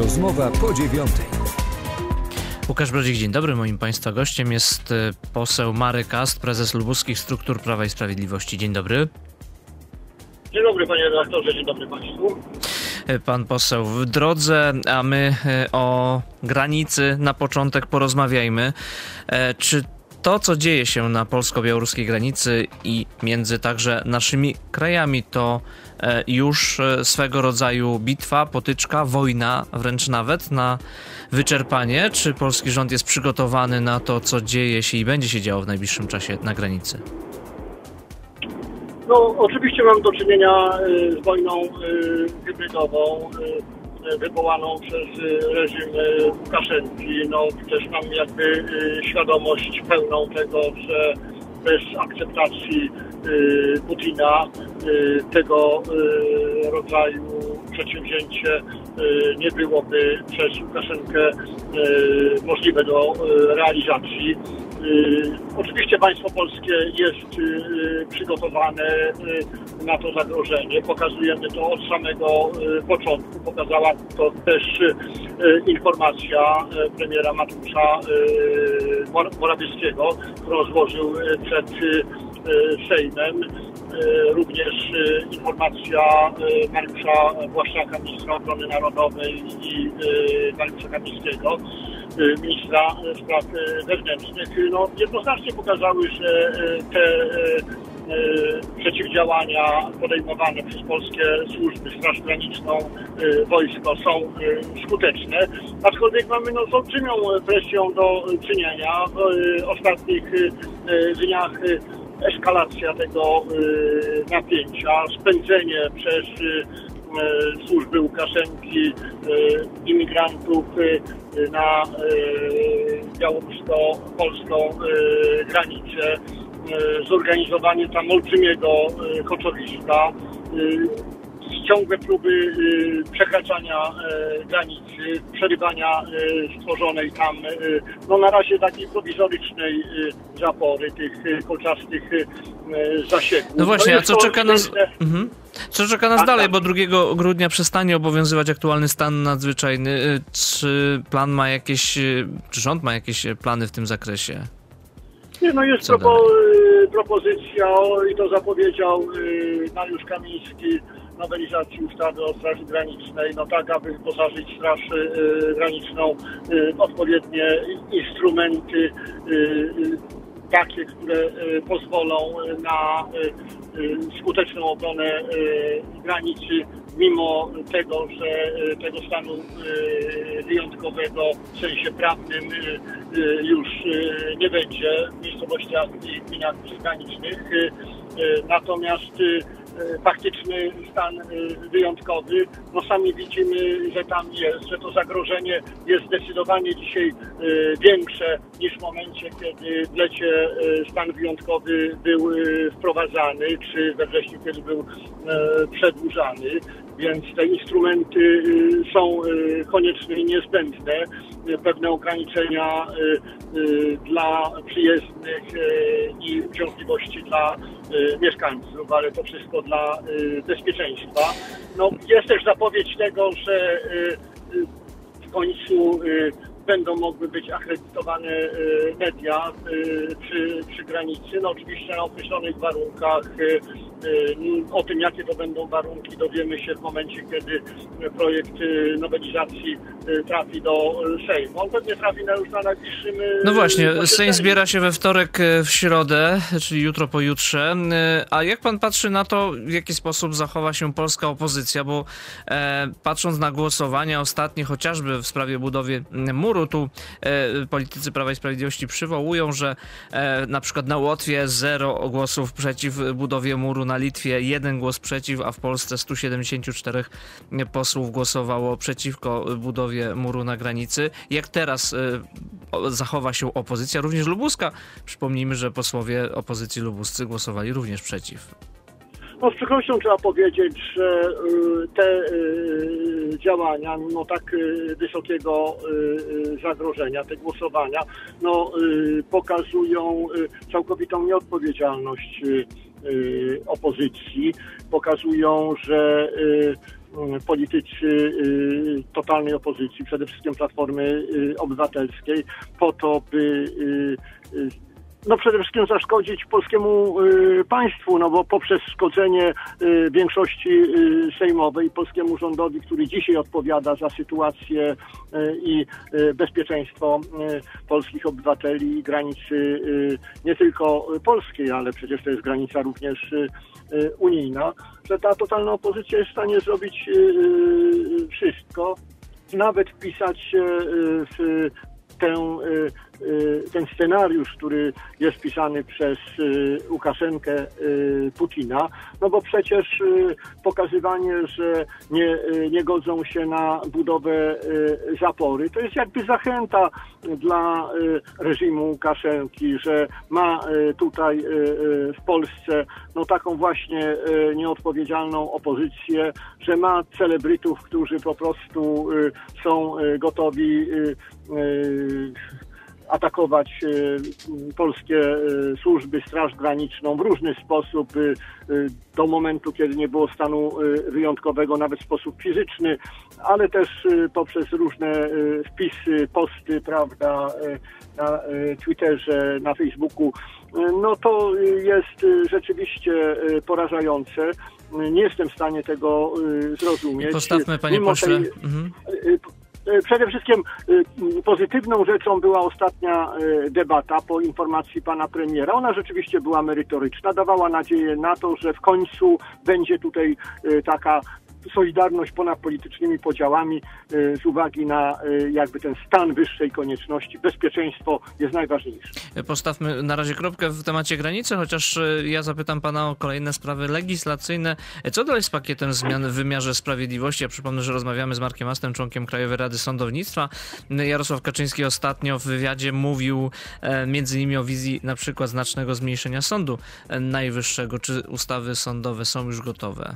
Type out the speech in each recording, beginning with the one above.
Rozmowa po 9:00. Łukasz Brodzik, dzień dobry. Moim Państwa gościem jest poseł Marek Ast, prezes lubuskich struktur Prawa i Sprawiedliwości. Dzień dobry. Dzień dobry, panie redaktorze, dzień dobry państwu. Pan poseł w drodze, a my o granicy na początek porozmawiajmy. Czy to, co dzieje się na polsko-białoruskiej granicy i między także naszymi krajami, to już swego rodzaju bitwa, potyczka, wojna wręcz nawet na wyczerpanie? Czy polski rząd jest przygotowany na to, co dzieje się i będzie się działo w najbliższym czasie na granicy? No, oczywiście mam do czynienia z wojną hybrydową wywołaną przez reżim Łukaszenki. No, też mam jakby świadomość pełną tego, że bez akceptacji Putina tego rodzaju przedsięwzięcie nie byłoby przez Łukaszenkę możliwe do realizacji. Oczywiście państwo polskie jest przygotowane na to zagrożenie. Pokazujemy to od samego początku. Pokazała to też informacja premiera Mateusza Morawieckiego, którą złożył przed Sejmem. Również informacja Mariusza Błaszczaka, ministra obrony narodowej, i Mariusza Kamińskiego, ministra spraw wewnętrznych, no, jednoznacznie pokazały, że te przeciwdziałania podejmowane przez polskie służby, Straż Graniczną, wojsko są skuteczne, aczkolwiek mamy z olbrzymią presją do czynienia. W ostatnich dniach eskalacja tego napięcia, spędzenie przez służby Łukaszenki imigrantów na białorusko-polską granicę, zorganizowanie tam olbrzymiego koczowiska, ciągłe próby przekraczania granicy, przerywania stworzonej tam, no na razie takiej prowizorycznej zapory, tych kolczastych zasięgów. No właśnie, a co czeka nas... Co czeka nas dalej, bo 2 grudnia przestanie obowiązywać aktualny stan nadzwyczajny. Czy rząd ma jakieś plany w tym zakresie? Nie, no jest propozycja, i to zapowiedział Mariusz Kamiński, nowelizacji ustawy o Straży Granicznej, no tak, aby wyposażyć Straż Graniczną w odpowiednie instrumenty, takie, które pozwolą na skuteczną obronę granicy, mimo tego, że tego stanu wyjątkowego w sensie prawnym już nie będzie w miejscowościach i gminach przygranicznych. Natomiast faktyczny stan wyjątkowy, no sami widzimy, że tam jest, że to zagrożenie jest zdecydowanie dzisiaj większe niż w momencie, kiedy w lecie stan wyjątkowy był wprowadzany, czy we wrześniu, kiedy był przedłużany. Więc te instrumenty są konieczne i niezbędne. Pewne ograniczenia dla przyjezdnych i uciążliwości dla mieszkańców, ale to wszystko dla bezpieczeństwa. No, jest też zapowiedź tego, że w końcu będą mogły być akredytowane media przy granicy. No oczywiście na określonych warunkach. O tym, jakie to będą warunki, dowiemy się w momencie, kiedy projekt nowelizacji trafi do Sejmu. On pewnie trafi już na najbliższym... No właśnie, Sejm zbiera się we wtorek, w środę, czyli jutro, pojutrze. A jak pan patrzy na to, w jaki sposób zachowa się polska opozycja? Bo patrząc na głosowania ostatnie, chociażby w sprawie budowy muru, tu politycy Prawa i Sprawiedliwości przywołują, że na przykład na Łotwie 0 głosów przeciw budowie muru, na Litwie 1 głos przeciw, a w Polsce 174 posłów głosowało przeciwko budowie muru na granicy. Jak teraz zachowa się opozycja, również lubuska? Przypomnijmy, że posłowie opozycji lubuscy głosowali również przeciw. No z przykrością trzeba powiedzieć, że te działania, mimo tak wysokiego zagrożenia, te głosowania, no pokazują całkowitą nieodpowiedzialność opozycji, pokazują, że politycy totalnej opozycji, przede wszystkim Platformy Obywatelskiej, po to, by przede wszystkim zaszkodzić polskiemu państwu, bo poprzez szkodzenie większości sejmowej polskiemu rządowi, który dzisiaj odpowiada za sytuację i bezpieczeństwo polskich obywateli i granicy nie tylko polskiej, ale przecież to jest granica również unijna, że ta totalna opozycja jest w stanie zrobić wszystko, nawet wpisać się w ten scenariusz, który jest pisany przez Łukaszenkę Putina, bo przecież pokazywanie, że nie godzą się na budowę zapory, to jest jakby zachęta dla reżimu Łukaszenki, że ma tutaj w Polsce taką właśnie nieodpowiedzialną opozycję, że ma celebrytów, którzy po prostu są gotowi atakować polskie służby, Straż Graniczną w różny sposób do momentu, kiedy nie było stanu wyjątkowego, nawet w sposób fizyczny, ale też poprzez różne wpisy, posty, prawda, na Twitterze, na Facebooku. To jest rzeczywiście porażające. Nie jestem w stanie tego zrozumieć. Postawmy, panie pośle. Przede wszystkim pozytywną rzeczą była ostatnia debata po informacji pana premiera. Ona rzeczywiście była merytoryczna, dawała nadzieję na to, że w końcu będzie tutaj taka solidarność ponad politycznymi podziałami z uwagi na jakby ten stan wyższej konieczności. Bezpieczeństwo jest najważniejsze. Postawmy na razie kropkę w temacie granicy, chociaż ja zapytam pana o kolejne sprawy legislacyjne. Co dalej z pakietem zmian w wymiarze sprawiedliwości? Ja przypomnę, że rozmawiamy z Markiem Astem, członkiem Krajowej Rady Sądownictwa. Jarosław Kaczyński ostatnio w wywiadzie mówił między innymi o wizji na przykład znacznego zmniejszenia Sądu Najwyższego. Czy ustawy sądowe są już gotowe?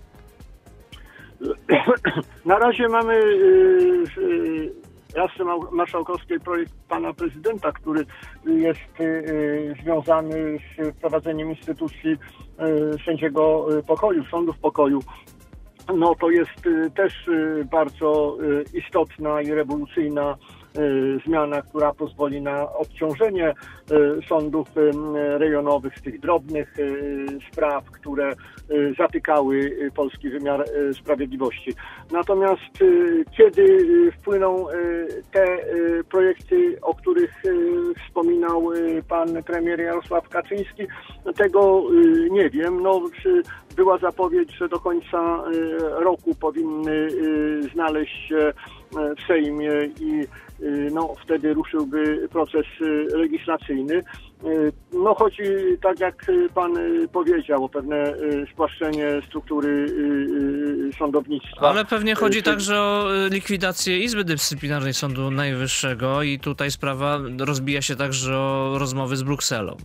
Na razie mamy Radzie Marszałkowskiej projekt pana prezydenta, który jest związany z wprowadzeniem instytucji sędziego pokoju, sądów pokoju. To jest też bardzo istotna i rewolucyjna zmiana, która pozwoli na odciążenie sądów rejonowych z tych drobnych spraw, które zatykały polski wymiar sprawiedliwości. Natomiast kiedy wpłyną te projekty, o których wspominał pan premier Jarosław Kaczyński, tego nie wiem. Była zapowiedź, że do końca roku powinny znaleźć się w Sejmie i wtedy ruszyłby proces legislacyjny. Chodzi, tak jak pan powiedział, o pewne spłaszczenie struktury sądownictwa. Ale pewnie chodzi także o likwidację Izby Dyscyplinarnej Sądu Najwyższego i tutaj sprawa rozbija się także o rozmowy z Brukselą.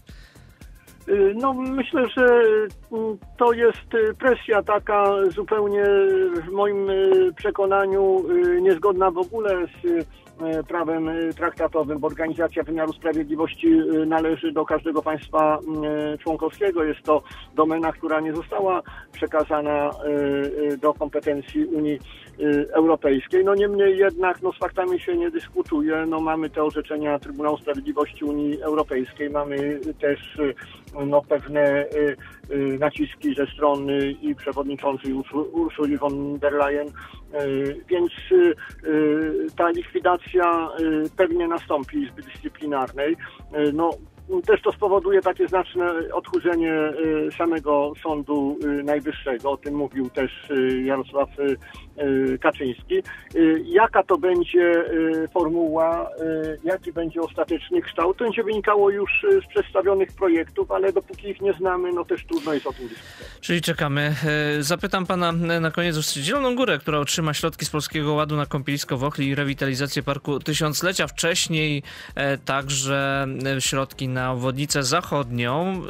Myślę, że to jest presja taka zupełnie w moim przekonaniu niezgodna w ogóle z prawem traktatowym, bo organizacja wymiaru sprawiedliwości należy do każdego państwa członkowskiego. Jest to domena, która nie została przekazana do kompetencji Unii Europejskiej. Niemniej jednak z faktami się nie dyskutuje. Mamy te orzeczenia Trybunału Sprawiedliwości Unii Europejskiej. Mamy też pewne naciski ze strony i przewodniczącej Ursuli von der Leyen, więc ta likwidacja pewnie nastąpi Izby Dyscyplinarnej. Też to spowoduje takie znaczne odchudzenie samego Sądu Najwyższego. O tym mówił też Jarosław Kaczyński. Jaka to będzie formuła, jaki będzie ostateczny kształt, to będzie wynikało już z przedstawionych projektów, ale dopóki ich nie znamy, też trudno jest o tym dyskutować. Czyli czekamy. Zapytam pana na koniec o Zieloną Górę, która otrzyma środki z Polskiego Ładu na kąpielisko w Ochli i rewitalizację Parku Tysiąclecia. Wcześniej także środki na obwodnicę zachodnią.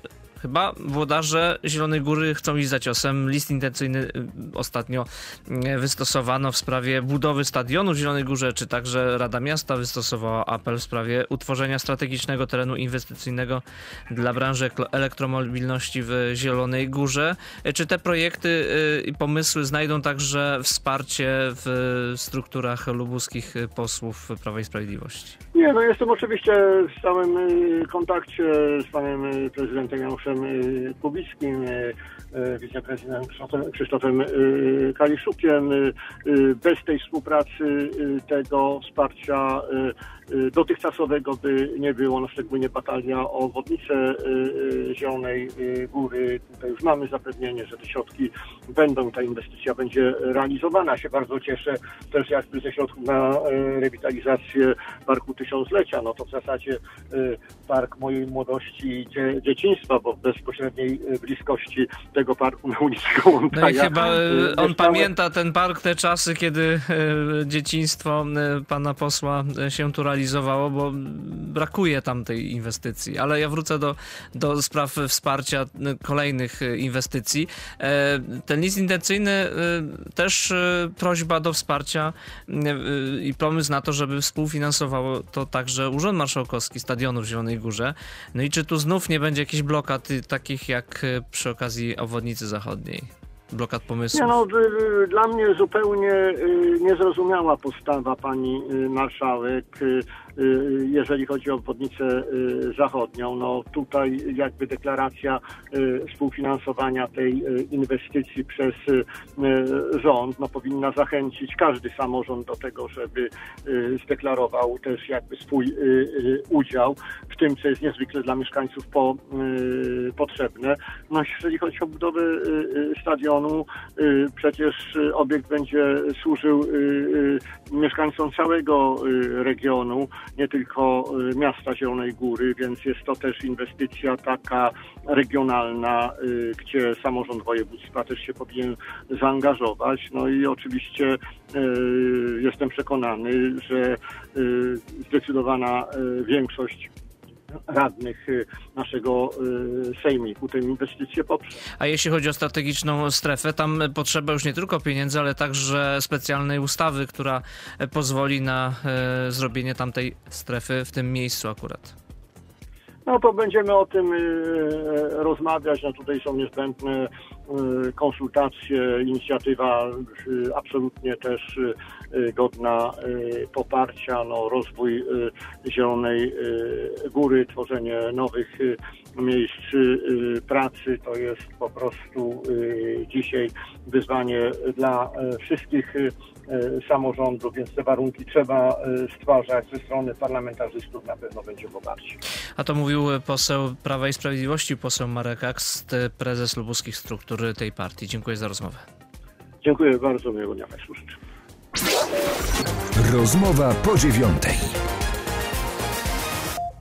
Chyba włodarze Zielonej Góry chcą iść za ciosem. List intencyjny ostatnio wystosowano w sprawie budowy stadionu w Zielonej Górze, czy także Rada Miasta wystosowała apel w sprawie utworzenia strategicznego terenu inwestycyjnego dla branży elektromobilności w Zielonej Górze. Czy te projekty i pomysły znajdą także wsparcie w strukturach lubuskich posłów Prawa i Sprawiedliwości? Nie, no jestem oczywiście w stałym kontakcie z panem prezydentem Januszem Kubickim, wiceprezydentem Krzysztofem Kaliszukiem. Bez tej współpracy, tego wsparcia dotychczasowego by nie było, no szczególnie batalia o obwodnicę Zielonej Góry. Tutaj już mamy zapewnienie, że te środki będą, ta inwestycja będzie realizowana. Ja się bardzo cieszę też jakby ze środków na rewitalizację Parku Tysiąclecia. No to w zasadzie park mojej młodości i dzieciństwa, bo w bezpośredniej bliskości tego parku na ulicy Gołątaja. No i chyba on pamięta ten park, te czasy, kiedy dzieciństwo pana posła się tu realizowało, bo brakuje tam tej inwestycji. Ale ja wrócę do spraw wsparcia kolejnych inwestycji. Ten list intencyjny też prośba do wsparcia i pomysł na to, żeby współfinansowało to także Urząd Marszałkowski Stadionu w Zielonej Górze. No i czy tu znów nie będzie jakichś blokad takich jak przy okazji obwodnicy zachodniej? Blokad pomysłów? Nie, no, dla mnie zupełnie niezrozumiała postawa pani marszałek, jeżeli chodzi o obwodnicę zachodnią. No tutaj jakby deklaracja współfinansowania tej inwestycji przez rząd powinna zachęcić każdy samorząd do tego, żeby zdeklarował też jakby swój udział w tym, co jest niezwykle dla mieszkańców potrzebne. No jeżeli chodzi o budowę stadionu, przecież obiekt będzie służył mieszkańcom całego regionu, nie tylko miasta Zielonej Góry, więc jest to też inwestycja taka regionalna, gdzie samorząd województwa też się powinien zaangażować. No i oczywiście jestem przekonany, że zdecydowana większość radnych naszego sejmiku tę inwestycję poprze. A jeśli chodzi o strategiczną strefę, tam potrzeba już nie tylko pieniędzy, ale także specjalnej ustawy, która pozwoli na zrobienie tamtej strefy w tym miejscu akurat. No to będziemy o tym rozmawiać. No tutaj są niezbędne konsultacje, inicjatywa absolutnie też godna poparcia. No, rozwój Zielonej Góry, tworzenie nowych miejsc pracy to jest po prostu dzisiaj wyzwanie dla wszystkich samorządów, więc te warunki trzeba stwarzać. Ze strony parlamentarzystów na pewno będzie poparcie. A to mówił poseł Prawa i Sprawiedliwości, poseł Marek Akst, prezes lubuskich struktur tej partii. Dziękuję za rozmowę. Dziękuję bardzo, miłego dnia Państwu życzę. Rozmowa po 9:00.